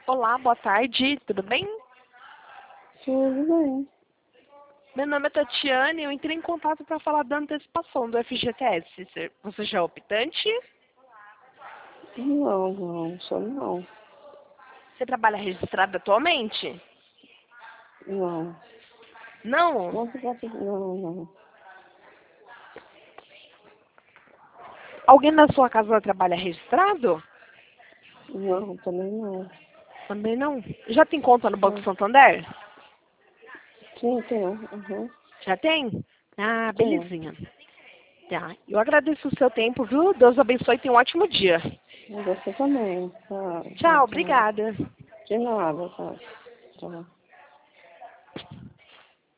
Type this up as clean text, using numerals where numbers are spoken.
Olá, boa tarde, tudo bem? Tudo bem. Meu nome é Tatiane e eu entrei em contato para falar da antecipação do FGTS. Você já é optante? Não, só não. Você trabalha registrado atualmente? Não. Não? Não. Alguém na sua casa trabalha registrado? Não, também não. Também não. Já tem conta no Banco Não. Santander? Sim, tenho. Uhum. Já tem? Ah, Tenho. belezinha. Tá. Eu agradeço o seu tempo, viu? Deus abençoe e tenha um ótimo dia. Você também. Tá. Tchau, obrigada. De nada, tá. Tá.